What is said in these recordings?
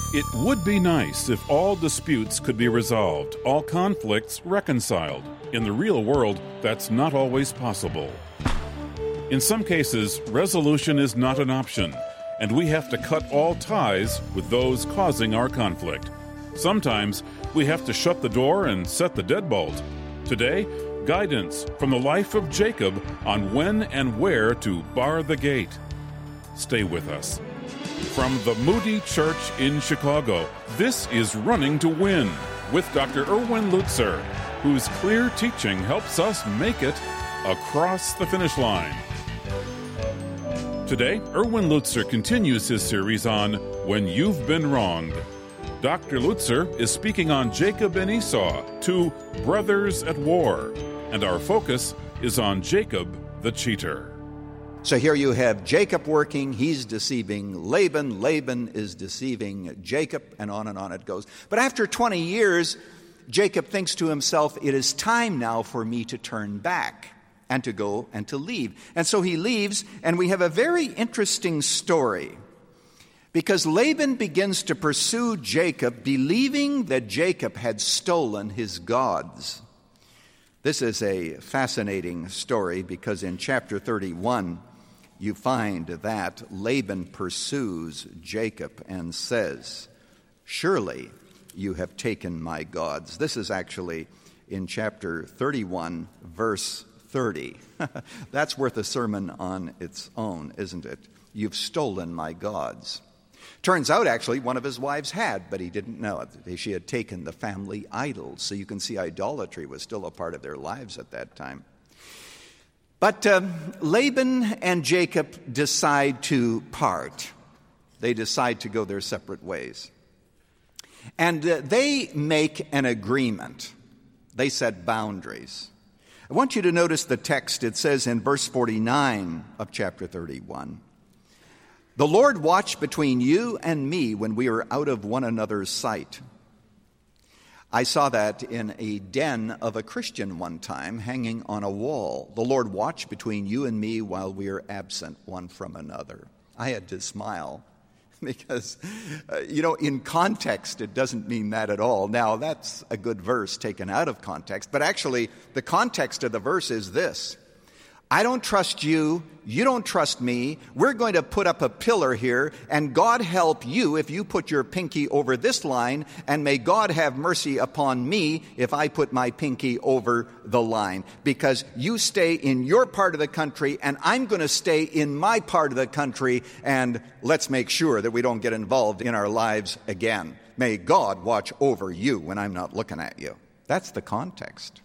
It would be nice if all disputes could be resolved, all conflicts reconciled. In the real world, that's not always possible. In some cases, resolution is not an option, and we have to cut all ties with those causing our conflict. Sometimes we have to shut the door and set the deadbolt. Today, guidance from the life of Jacob on when and where to bar the gate. Stay with us. From the Moody Church in Chicago, this is Running to Win with Dr. Erwin Lutzer, whose clear teaching helps us make it across the finish line. Today, Erwin Lutzer continues his series on When You've Been Wronged. Dr. Lutzer is speaking on Jacob and Esau, two brothers at war, and our focus is on Jacob the cheater. So here you have Jacob working, he's deceiving Laban, Laban is deceiving Jacob, and on it goes. But after 20 years, Jacob thinks to himself, it is time now for me to turn back and to go and to leave. And so he leaves, and we have a very interesting story. Because Laban begins to pursue Jacob, believing that Jacob had stolen his gods. This is a fascinating story because in chapter 31, you find that Laban pursues Jacob and says, "Surely you have taken my gods." This is actually in chapter 31, verse 30. That's worth a sermon on its own, isn't it? You've stolen my gods. Turns out, actually, one of his wives had, but he didn't know it. She had taken the family idols. So you can see idolatry was still a part of their lives at that time. But Laban and Jacob decide to part. They decide to go their separate ways. And they make an agreement. They set boundaries. I want you to notice the text. It says in verse 49 of chapter 31, "The Lord watched between you and me when we were out of one another's sight." I saw that in a den of a Christian one time, hanging on a wall. "The Lord watched between you and me while we are absent one from another." I had to smile because, in context, it doesn't mean that at all. Now, that's a good verse taken out of context, but actually, the context of the verse is this. I don't trust you, you don't trust me, we're going to put up a pillar here, and God help you if you put your pinky over this line, and may God have mercy upon me if I put my pinky over the line. Because you stay in your part of the country, and I'm going to stay in my part of the country, and let's make sure that we don't get involved in our lives again. May God watch over you when I'm not looking at you. That's the context.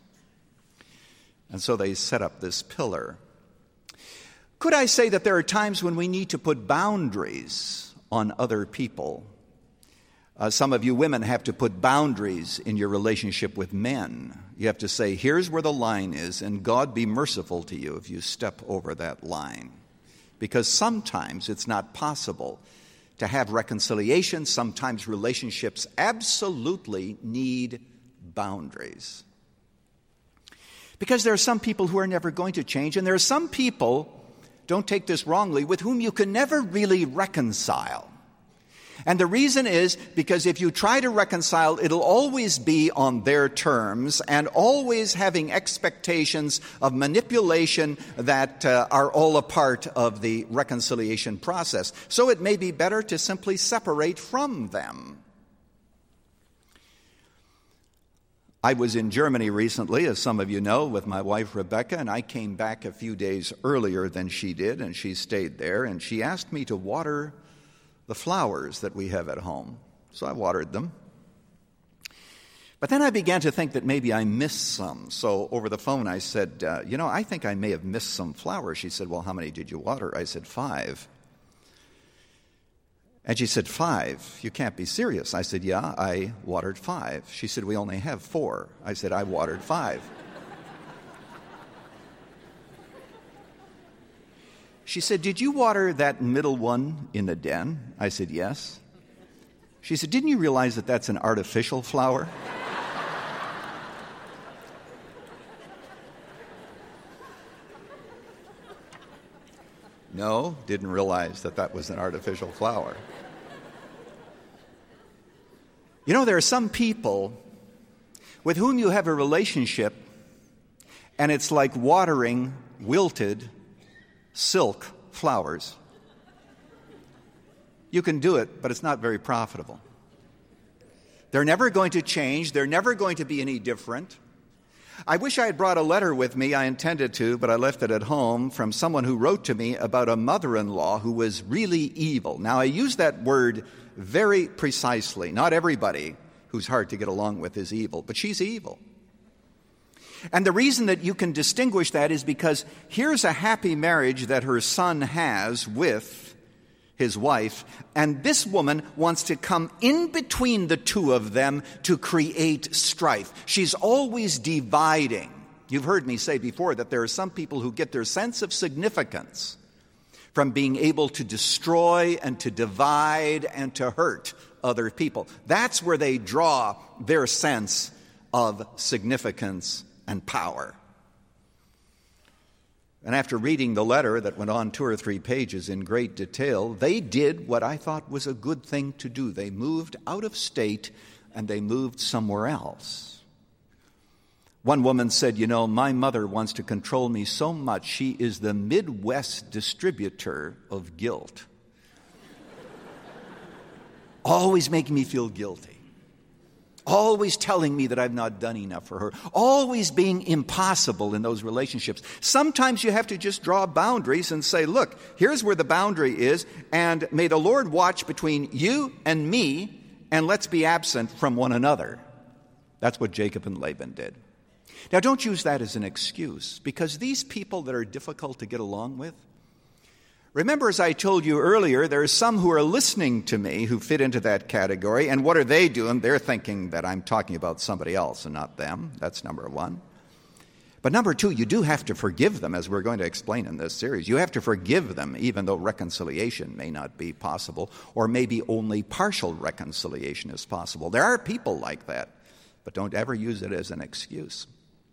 And so they set up this pillar. Could I say that there are times when we need to put boundaries on other people? Some of you women have to put boundaries in your relationship with men. You have to say, here's where the line is, and God be merciful to you if you step over that line. Because sometimes it's not possible to have reconciliation. Sometimes relationships absolutely need boundaries. Because there are some people who are never going to change, and there are some people, don't take this wrongly, with whom you can never really reconcile. And the reason is because if you try to reconcile, it'll always be on their terms and always having expectations of manipulation that are all a part of the reconciliation process. So it may be better to simply separate from them. I was in Germany recently, as some of you know, with my wife Rebecca, and I came back a few days earlier than she did, and she stayed there, and she asked me to water the flowers that we have at home. So I watered them. But then I began to think that maybe I missed some. So over the phone I said, I think I may have missed some flowers. She said, well, how many did you water? I said, 5. And she said, 5? You can't be serious. I said, yeah, I watered 5. She said, we only have 4. I said, I watered 5. She said, did you water that middle one in the den? I said, yes. She said, didn't you realize that that's an artificial flower? No, didn't realize that that was an artificial flower. You know, there are some people with whom you have a relationship, and it's like watering wilted silk flowers. You can do it, but it's not very profitable. They're never going to change. They're never going to be any different. I wish I had brought a letter with me. I intended to, but I left it at home, from someone who wrote to me about a mother-in-law who was really evil. Now, I use that word very precisely. Not everybody who's hard to get along with is evil, but she's evil. And the reason that you can distinguish that is because here's a happy marriage that her son has with his wife, and this woman wants to come in between the two of them to create strife. She's always dividing. You've heard me say before that there are some people who get their sense of significance from being able to destroy and to divide and to hurt other people. That's where they draw their sense of significance and power. And after reading the letter that went on 2 or 3 pages in great detail, they did what I thought was a good thing to do. They moved out of state and they moved somewhere else. One woman said, you know, my mother wants to control me so much, she is the Midwest distributor of guilt. Always making me feel guilty. Always telling me that I've not done enough for her. Always being impossible in those relationships. Sometimes you have to just draw boundaries and say, look, here's where the boundary is, and may the Lord watch between you and me, and let's be absent from one another. That's what Jacob and Laban did. Now, don't use that as an excuse, because these people that are difficult to get along with, remember, as I told you earlier, there are some who are listening to me who fit into that category, and what are they doing? They're thinking that I'm talking about somebody else and not them. That's number one. But number two, you do have to forgive them, as we're going to explain in this series. You have to forgive them, even though reconciliation may not be possible, or maybe only partial reconciliation is possible. There are people like that, but don't ever use it as an excuse.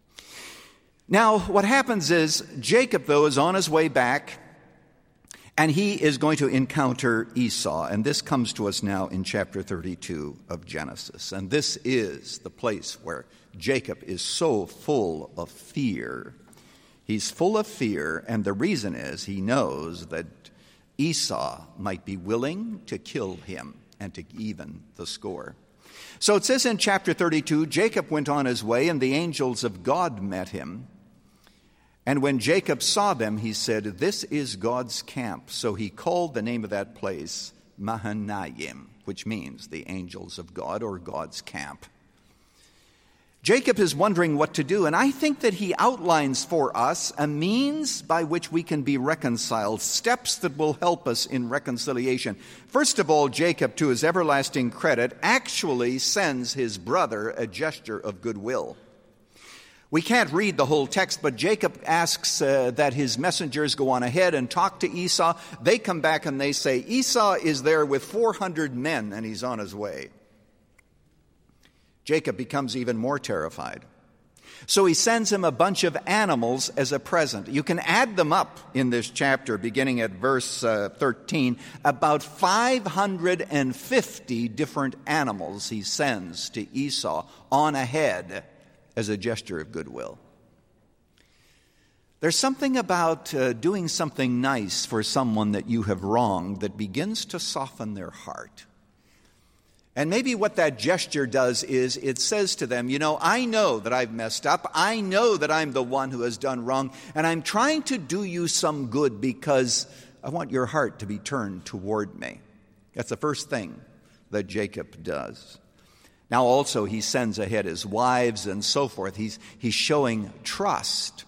Now, what happens is, Jacob, though, is on his way back, and he is going to encounter Esau. And this comes to us now in chapter 32 of Genesis. And this is the place where Jacob is so full of fear. He's full of fear, and the reason is he knows that Esau might be willing to kill him and to even the score. So it says in chapter 32, Jacob went on his way, and the angels of God met him. And when Jacob saw them, he said, this is God's camp. So he called the name of that place Mahanaim, which means the angels of God, or God's camp. Jacob is wondering what to do, and I think that he outlines for us a means by which we can be reconciled, steps that will help us in reconciliation. First of all, Jacob, to his everlasting credit, actually sends his brother a gesture of goodwill. We can't read the whole text, but Jacob asks that his messengers go on ahead and talk to Esau. They come back and they say, Esau is there with 400 men and he's on his way. Jacob becomes even more terrified. So he sends him a bunch of animals as a present. You can add them up in this chapter, beginning at verse 13. About 550 different animals he sends to Esau on ahead as a gesture of goodwill. There's something about doing something nice for someone that you have wronged that begins to soften their heart. And maybe what that gesture does is it says to them, you know, I know that I've messed up. I know that I'm the one who has done wrong. And I'm trying to do you some good because I want your heart to be turned toward me. That's the first thing that Jacob does. Now also he sends ahead his wives and so forth. He's showing trust.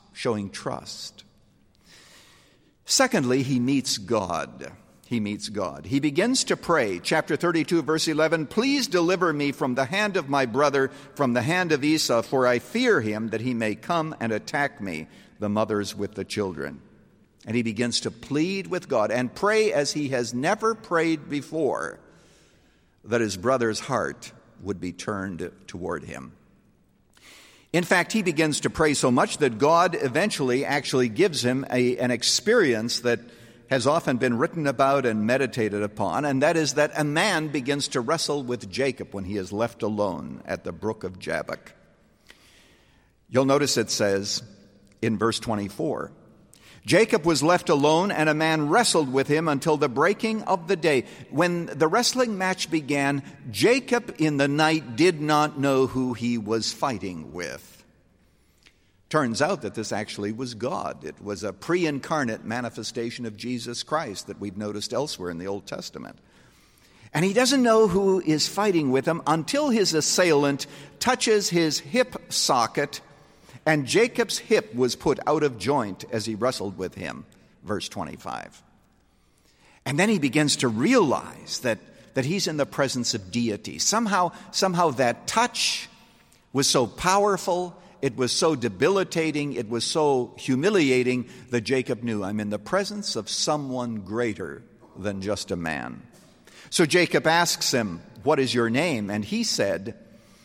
Secondly, he meets God. He begins to pray. Chapter 32, verse 11, please deliver me from the hand of my brother, from the hand of Esau, for I fear him that he may come and attack me, the mothers with the children. And he begins to plead with God and pray as he has never prayed before, that his brother's heart would be turned toward him. In fact, he begins to pray so much that God eventually actually gives him an experience that has often been written about and meditated upon, and that is that a man begins to wrestle with Jacob when he is left alone at the brook of Jabbok. You'll notice it says in verse 24, Jacob was left alone, and a man wrestled with him until the breaking of the day. When the wrestling match began, Jacob in the night did not know who he was fighting with. Turns out that this actually was God. It was a pre-incarnate manifestation of Jesus Christ that we've noticed elsewhere in the Old Testament. And he doesn't know who is fighting with him until his assailant touches his hip socket, and Jacob's hip was put out of joint as he wrestled with him, verse 25. And then he begins to realize that he's in the presence of deity. Somehow that touch was so powerful, it was so debilitating, it was so humiliating that Jacob knew, I'm in the presence of someone greater than just a man. So Jacob asks him, what is your name? And he said,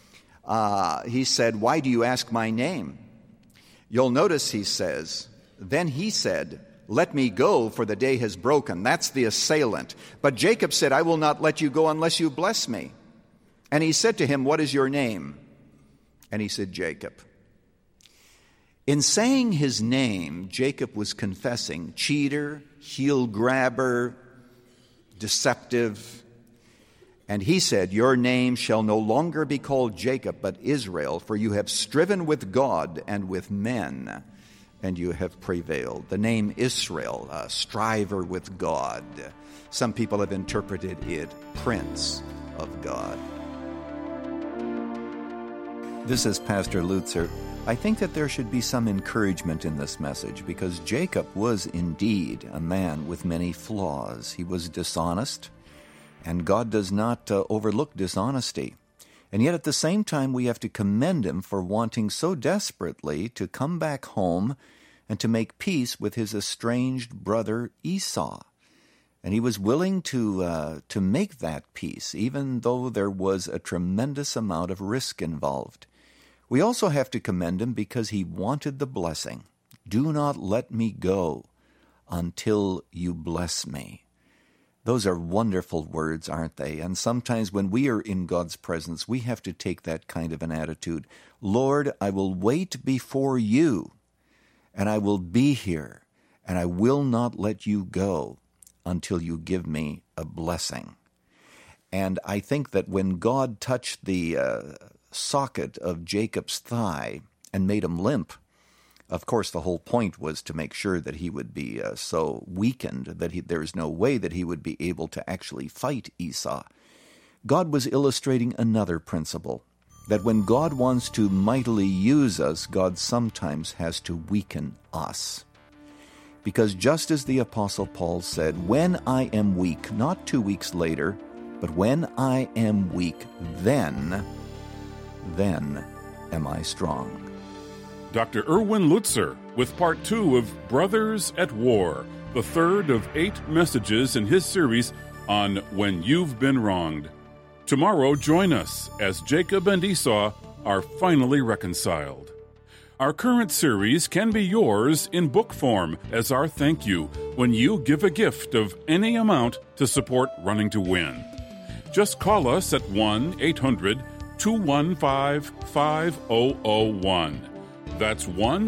why do you ask my name? You'll notice he says, then he said, let me go, for the day has broken. That's the assailant. But Jacob said, I will not let you go unless you bless me. And he said to him, what is your name? And he said, Jacob. In saying his name, Jacob was confessing cheater, heel grabber, deceptive. And he said, your name shall no longer be called Jacob, but Israel, for you have striven with God and with men, and you have prevailed. The name Israel, a striver with God. Some people have interpreted it, Prince of God. This is Pastor Lutzer. I think that there should be some encouragement in this message because Jacob was indeed a man with many flaws. He was dishonest, and God does not overlook dishonesty. And yet at the same time, we have to commend him for wanting so desperately to come back home and to make peace with his estranged brother Esau. And he was willing to make that peace, even though there was a tremendous amount of risk involved. We also have to commend him because he wanted the blessing. Do not let me go until you bless me. Those are wonderful words, aren't they? And sometimes when we are in God's presence, we have to take that kind of an attitude. Lord, I will wait before you, and I will be here, and I will not let you go until you give me a blessing. And I think that when God touched the socket of Jacob's thigh and made him limp, of course the whole point was to make sure that he would be so weakened that there is no way that he would be able to actually fight Esau. God was illustrating another principle, that when God wants to mightily use us, God sometimes has to weaken us. Because just as the Apostle Paul said, when I am weak, not 2 weeks later, but when I am weak, then am I strong. Dr. Erwin Lutzer with part 2 of Brothers at War, the third of 8 messages in his series on When You've Been Wronged. Tomorrow, join us as Jacob and Esau are finally reconciled. Our current series can be yours in book form as our thank you when you give a gift of any amount to support Running to Win. Just call us at 1-800-215-5001. That's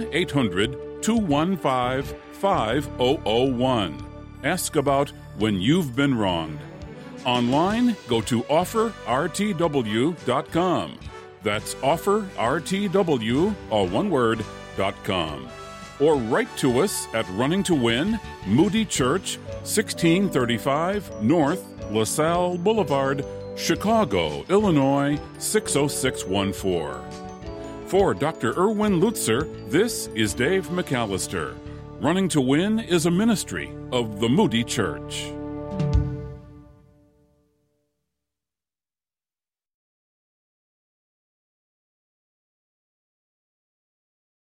1-800-215-5001. Ask about When You've Been Wronged. Online, go to offerrtw.com. That's offerrtw, all one word, .com. Or write to us at Running to Win, Moody Church, 1635 North LaSalle Boulevard, Chicago, Illinois, 60614. For Dr. Erwin Lutzer, this is Dave McAllister. Running to Win is a ministry of the Moody Church.